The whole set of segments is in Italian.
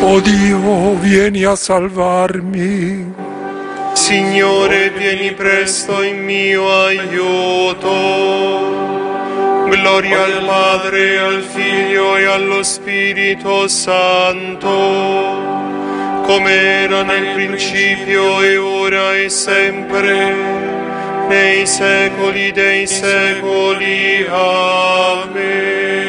Oh Dio, vieni a salvarmi. Signore, vieni presto in mio aiuto. Gloria al Padre, al Figlio e allo Spirito Santo, come era nel principio e ora e sempre, nei secoli dei secoli. Amen.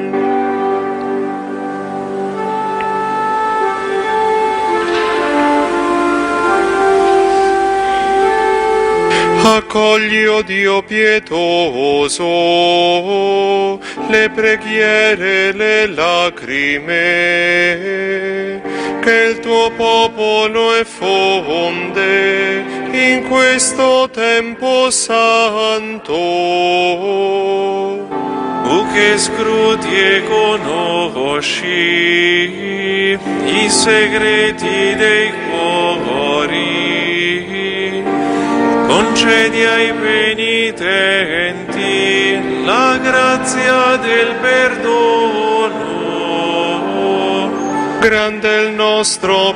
Accogli, o Dio pietoso, le preghiere, le lacrime, che il tuo popolo effonde in questo tempo santo. Tu che scruti e conosci i segreti dei cuori, concedi ai penitenti la grazia del perdono. Grande è il nostro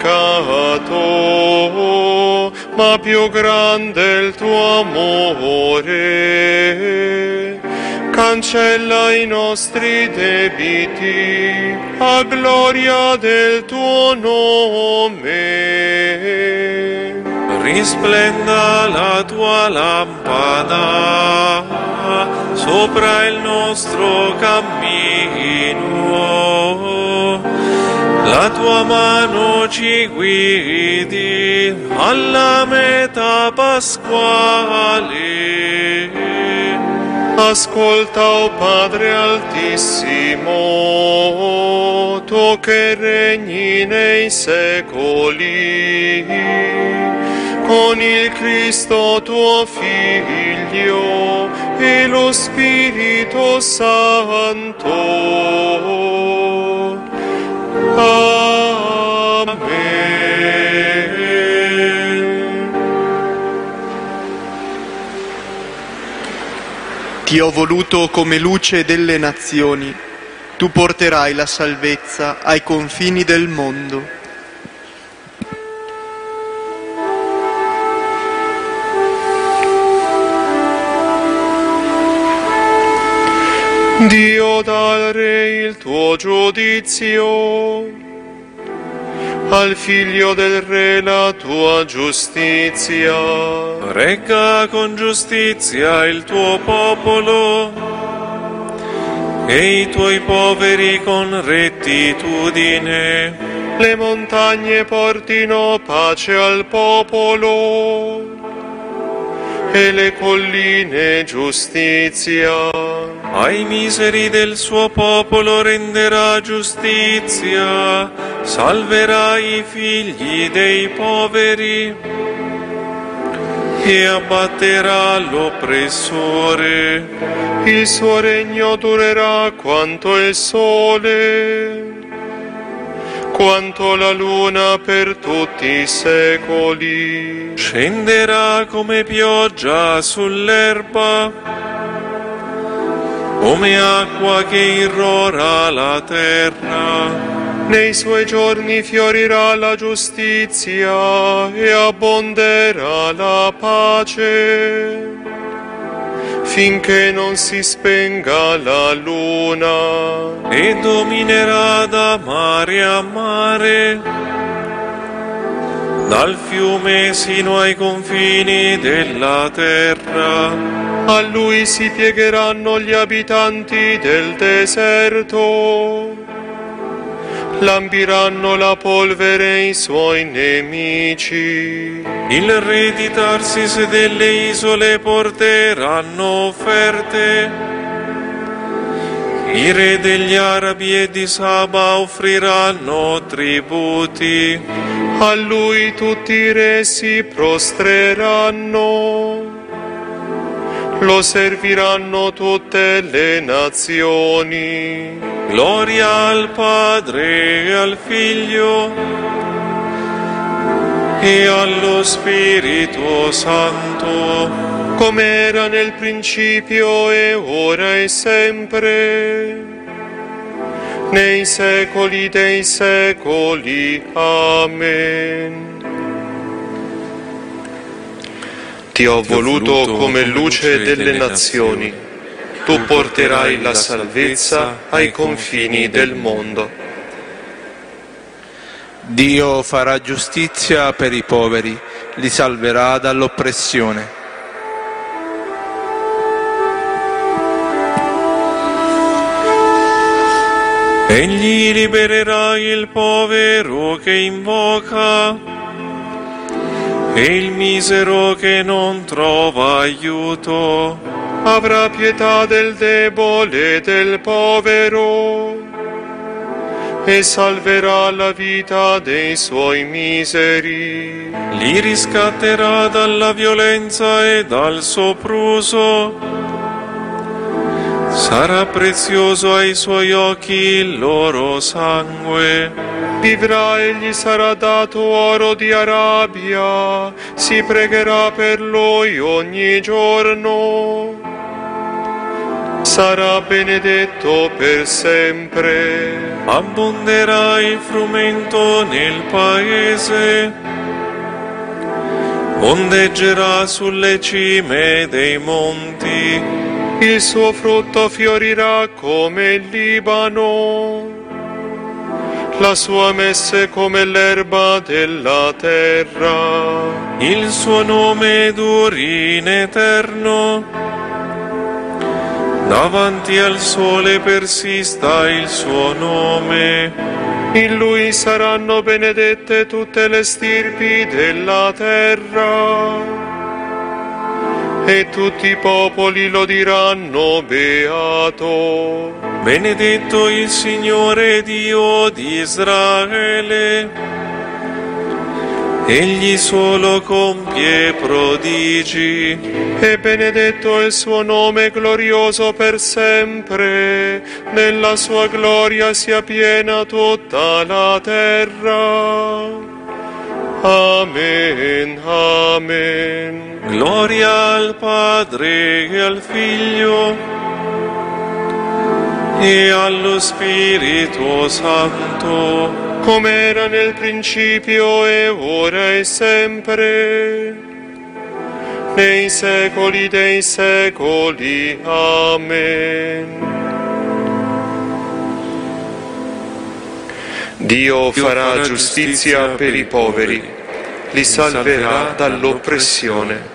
peccato, ma più grande è il tuo amore. Cancella i nostri debiti a gloria del tuo nome. Risplenda la tua lampada sopra il nostro cammino, la tua mano ci guidi alla meta pasquale. Ascolta, o Padre Altissimo, tu che regni nei secoli, con il Cristo tuo Figlio e lo Spirito Santo. Amen. Ti ho voluto come luce delle nazioni, tu porterai la salvezza ai confini del mondo. Dio, dà al Re il tuo giudizio, al Figlio del Re la tua giustizia. Regga con giustizia il tuo popolo e i tuoi poveri con rettitudine. Le montagne portino pace al popolo e le colline giustizia. Ai miseri del suo popolo renderà giustizia, salverà i figli dei poveri e abbatterà l'oppressore. Il suo regno durerà quanto il sole, quanto la luna per tutti i secoli. Scenderà come pioggia sull'erba, come acqua che irrora la terra. Nei suoi giorni fiorirà la giustizia e abbonderà la pace, finché non si spenga la luna. E dominerà da mare a mare, dal fiume sino ai confini della terra. A lui si piegheranno gli abitanti del deserto, lambiranno la polvere i suoi nemici. Il re di Tarsis delle isole porteranno offerte, i re degli Arabi e di Saba offriranno tributi. A lui tutti i re si prostreranno, lo serviranno tutte le nazioni. Gloria al Padre e al Figlio e allo Spirito Santo, come era nel principio e ora e sempre, nei secoli dei secoli. Amen. Ti ho voluto come luce delle nazioni, tu porterai la salvezza ai confini del mondo. Dio farà giustizia per i poveri, li salverà dall'oppressione. Egli libererà il povero che invoca e il misero che non trova aiuto. Avrà pietà del debole e del povero e salverà la vita dei suoi miseri. Li riscatterà dalla violenza e dal sopruso. Sarà prezioso ai suoi occhi il loro sangue. Vivrà e gli sarà dato oro di Arabia, si pregherà per lui ogni giorno. Sarà benedetto per sempre. Abbonderà il frumento nel paese. Ondeggerà sulle cime dei monti. Il suo frutto fiorirà come il Libano, la sua messe come l'erba della terra. Il suo nome duri in eterno, davanti al sole persista il suo nome. In lui saranno benedette tutte le stirpi della terra. E tutti i popoli lo diranno beato. Benedetto il Signore Dio di Israele, egli solo compie prodigi. E benedetto il suo nome glorioso per sempre, nella sua gloria sia piena tutta la terra. Amen, amen. Gloria al Padre e al Figlio e allo Spirito Santo, come era nel principio e ora e sempre, nei secoli dei secoli. Amen. Dio farà giustizia per i poveri, li salverà dall'oppressione.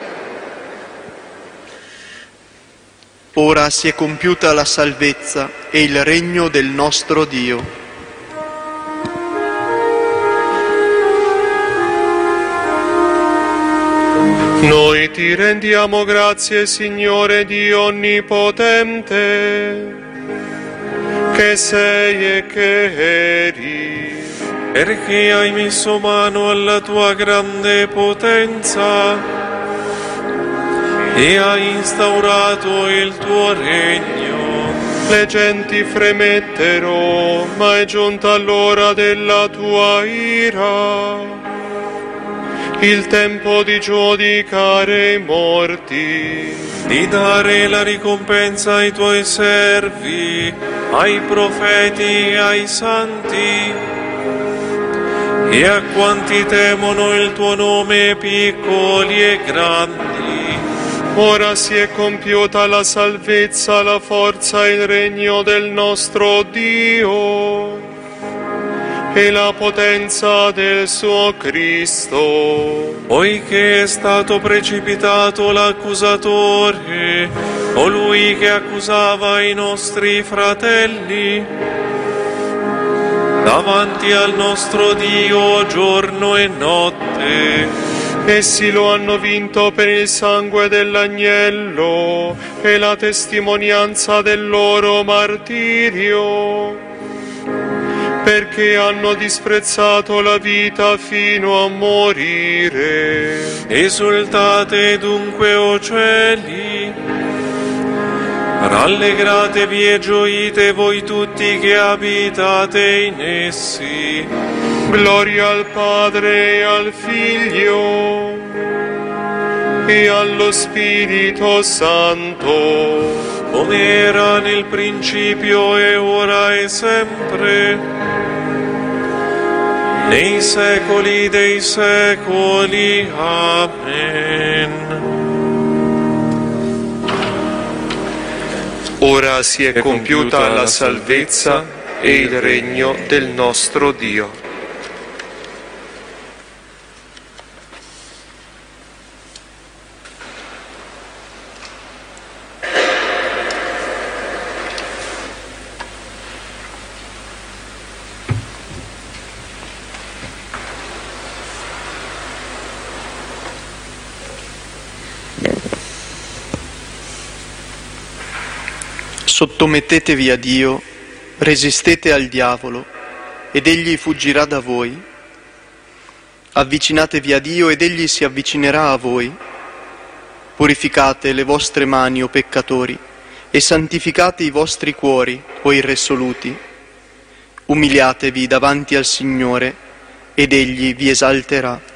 Ora si è compiuta la salvezza e il regno del nostro Dio. Noi ti rendiamo grazie, Signore Dio Onnipotente, che sei e che eri, perché hai messo mano alla tua grande potenza e hai instaurato il tuo regno. Le genti fremettero, ma è giunta l'ora della tua ira, il tempo di giudicare i morti, di dare la ricompensa ai tuoi servi, ai profeti e ai santi, e a quanti temono il tuo nome, piccoli e grandi. Ora si è compiuta la salvezza, la forza e il regno del nostro Dio e la potenza del suo Cristo. Poiché è stato precipitato l'accusatore, colui che accusava i nostri fratelli, davanti al nostro Dio giorno e notte. Essi lo hanno vinto per il sangue dell'agnello e la testimonianza del loro martirio, perché hanno disprezzato la vita fino a morire. Esultate dunque, o cieli, rallegratevi e gioite voi tutti che abitate in essi. Gloria al Padre e al Figlio e allo Spirito Santo, come era nel principio e ora e sempre, nei secoli dei secoli. Amen. Ora si è compiuta la salvezza e il regno del nostro Dio. Sottomettetevi a Dio, resistete al diavolo, ed egli fuggirà da voi. Avvicinatevi a Dio, ed egli si avvicinerà a voi. Purificate le vostre mani, o peccatori, e santificate i vostri cuori, o irresoluti. Umiliatevi davanti al Signore, ed egli vi esalterà.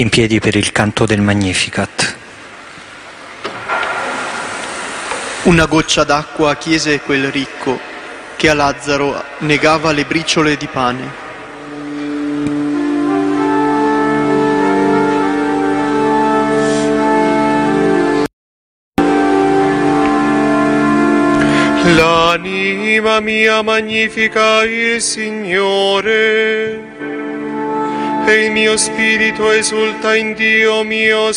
in piedi per il canto del Magnificat. Una goccia d'acqua chiese quel ricco che a Lazzaro negava le briciole di pane. L'anima mia magnifica il Signore, e il mio spirito esulta in Dio mio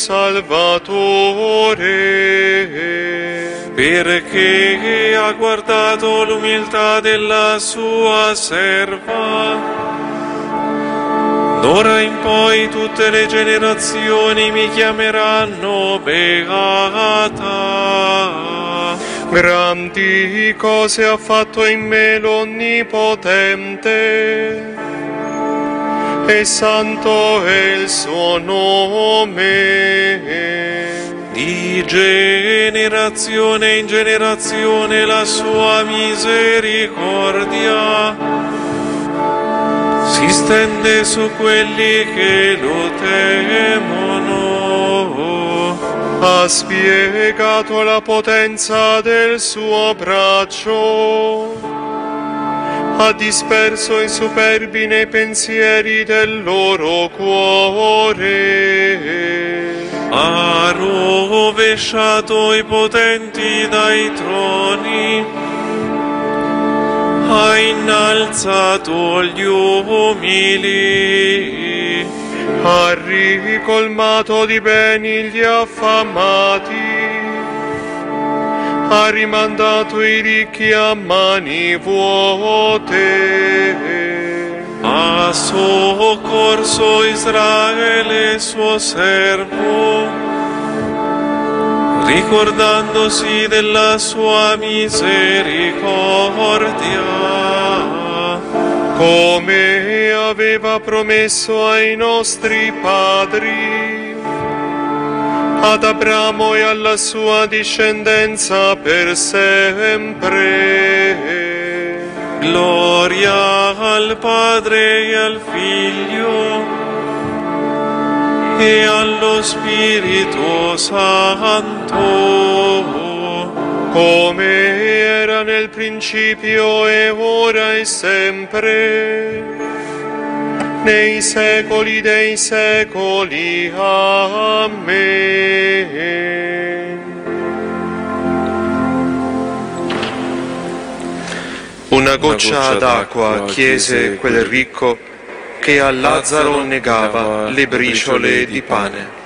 Salvatore, perché ha guardato l'umiltà della sua serva. D'ora in poi tutte le generazioni mi chiameranno beata. Grandi cose ha fatto in me l'Onnipotente, e santo è il suo nome. Di generazione in generazione la sua misericordia si stende su quelli che lo temono. Ha spiegato la potenza del suo braccio, ha disperso i superbi nei pensieri del loro cuore. Ha rovesciato i potenti dai troni, ha innalzato gli umili, ha ricolmato di beni gli affamati, ha rimandato i ricchi a mani vuote. Ha soccorso Israele suo servo, ricordandosi della sua misericordia, come aveva promesso ai nostri padri, ad Abramo e alla sua discendenza per sempre. Gloria al Padre e al Figlio e allo Spirito Santo, come era nel principio e ora e sempre, nei secoli dei secoli. Amen. Una goccia d'acqua chiese quel ricco che a Lazzaro negava le briciole di pane.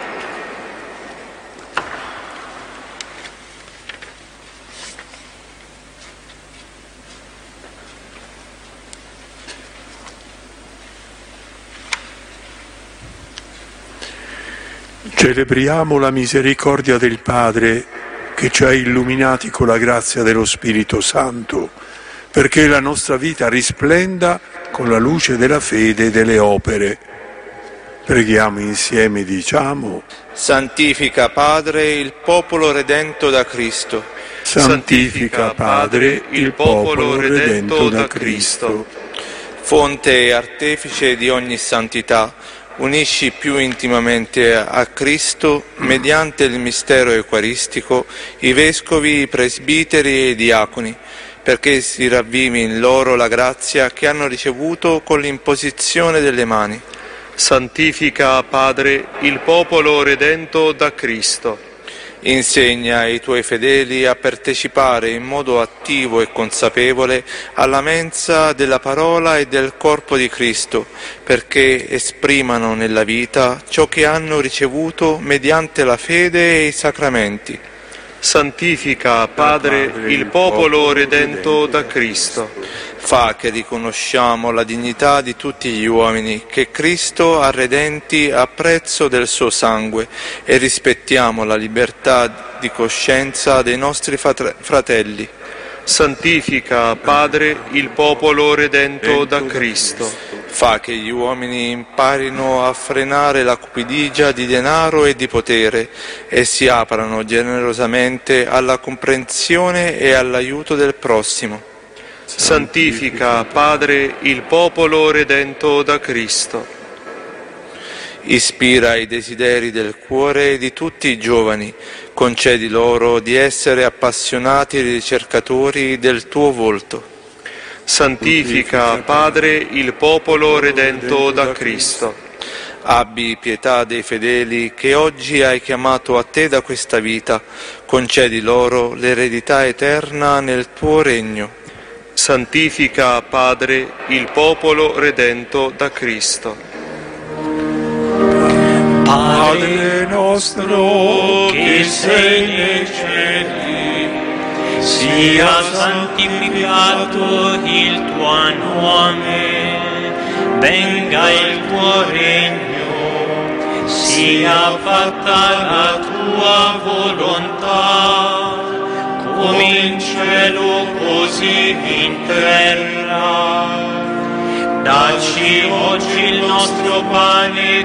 Celebriamo la misericordia del Padre che ci ha illuminati con la grazia dello Spirito Santo, perché la nostra vita risplenda con la luce della fede e delle opere. Preghiamo insieme, diciamo: Santifica, Padre, il popolo redento da Cristo. Santifica, Padre, il popolo redento da Cristo. Fonte e artefice di ogni santità, unisci più intimamente a Cristo, mediante il mistero eucaristico, i vescovi, i presbiteri e i diaconi, perché si ravvivi in loro la grazia che hanno ricevuto con l'imposizione delle mani. Santifica, Padre, il popolo redento da Cristo. Insegna ai tuoi fedeli a partecipare in modo attivo e consapevole alla mensa della parola e del corpo di Cristo, perché esprimano nella vita ciò che hanno ricevuto mediante la fede e i sacramenti. Santifica, Padre, il popolo redento da Cristo. Fa che riconosciamo la dignità di tutti gli uomini che Cristo ha redenti a prezzo del suo sangue e rispettiamo la libertà di coscienza dei nostri fratelli. Santifica, Padre, il popolo redento da Cristo. Fa che gli uomini imparino a frenare la cupidigia di denaro e di potere e si aprano generosamente alla comprensione e all'aiuto del prossimo. Santifica, Padre, il popolo redento da Cristo. Ispira i desideri del cuore di tutti i giovani, concedi loro di essere appassionati ricercatori del tuo volto. Santifica, Padre, il popolo redento da Cristo. Abbi pietà dei fedeli che oggi hai chiamato a te da questa vita, concedi loro l'eredità eterna nel tuo regno. Santifica, Padre, il popolo redento da Cristo. Padre nostro che sei nei cieli, sia santificato il tuo nome, venga il tuo regno, sia fatta la tua volontà, come in cielo così in terra. Dacci oggi il nostro pane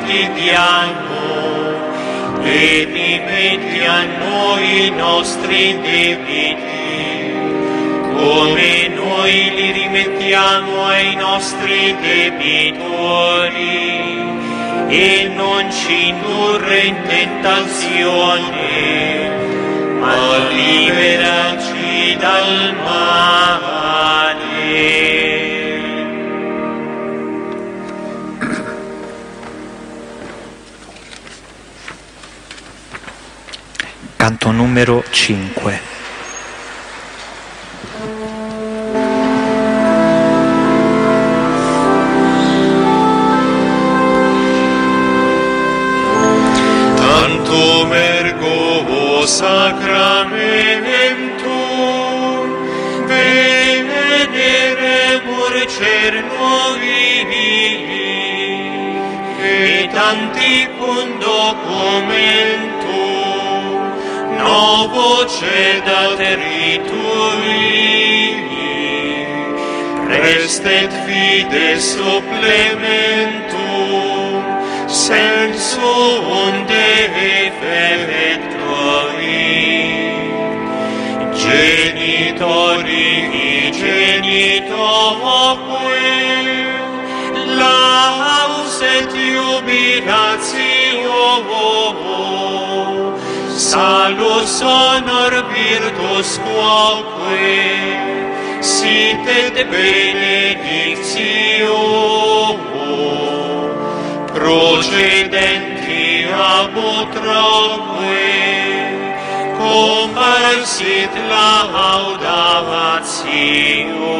quotidiano e rimetti a noi i nostri debiti, come noi li rimettiamo ai nostri debitori, e non ci indurre in tentazione, ma liberaci dal male. Canto numero 5. Tantum ergo sacramentum veneremur cernui, et antiquum documentum novo cedat ritui, prestet fides supplementum sensum defectori, genitori genitoque, laus et jubilatio, salus honor virtus quoque, sit et benedictio, procedenti ab utroque, comparsit laudatio.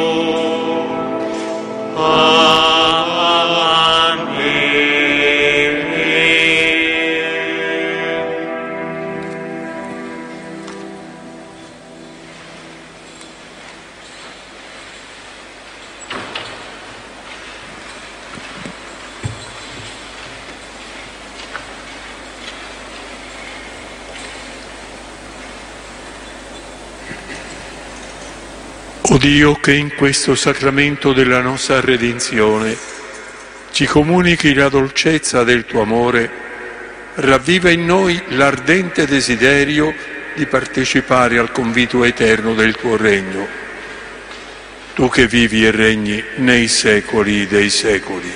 O Dio, che in questo sacramento della nostra redenzione ci comunichi la dolcezza del tuo amore, ravviva in noi l'ardente desiderio di partecipare al convito eterno del tuo regno. Tu che vivi e regni nei secoli dei secoli.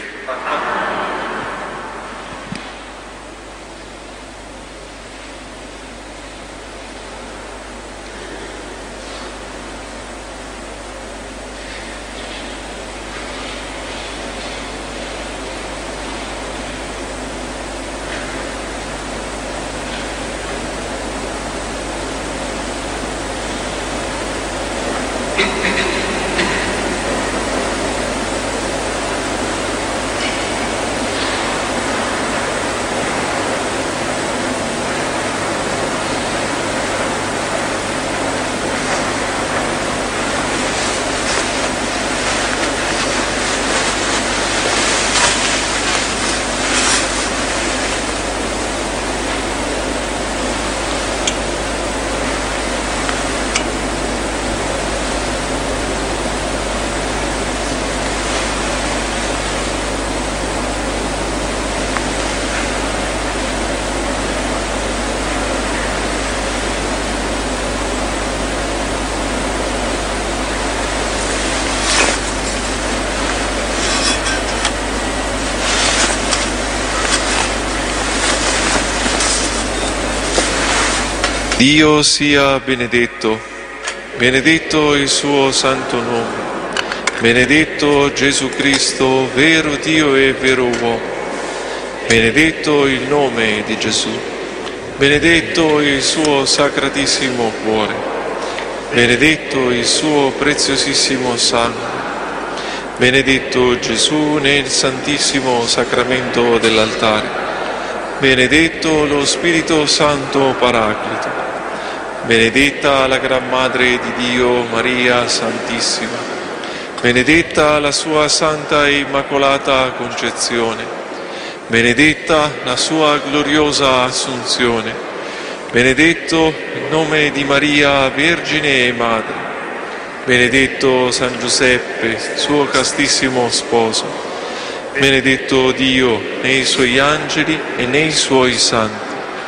Dio sia benedetto, benedetto il suo santo nome, benedetto Gesù Cristo, vero Dio e vero uomo, benedetto il nome di Gesù, benedetto il suo sacratissimo cuore, benedetto il suo preziosissimo sangue, benedetto Gesù nel santissimo sacramento dell'altare, benedetto lo Spirito Santo Paraclito, benedetta la Gran Madre di Dio Maria Santissima, benedetta la sua Santa e Immacolata Concezione, benedetta la sua gloriosa Assunzione, benedetto il nome di Maria Vergine e Madre, benedetto San Giuseppe, suo castissimo sposo, benedetto Dio nei suoi angeli e nei suoi santi.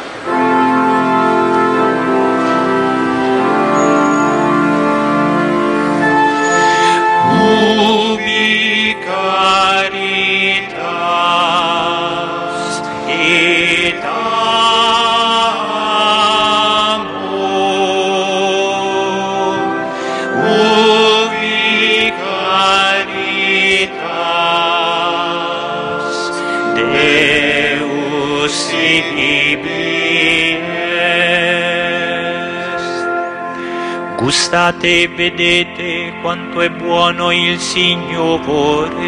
Gustate e vedete quanto è buono il Signore.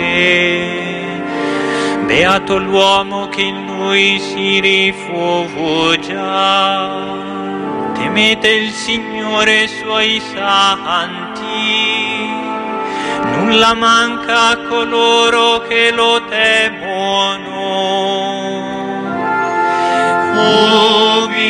Beato l'uomo che in Lui si rifugia. Temete il Signore suoi santi. Nulla manca a coloro che lo temono.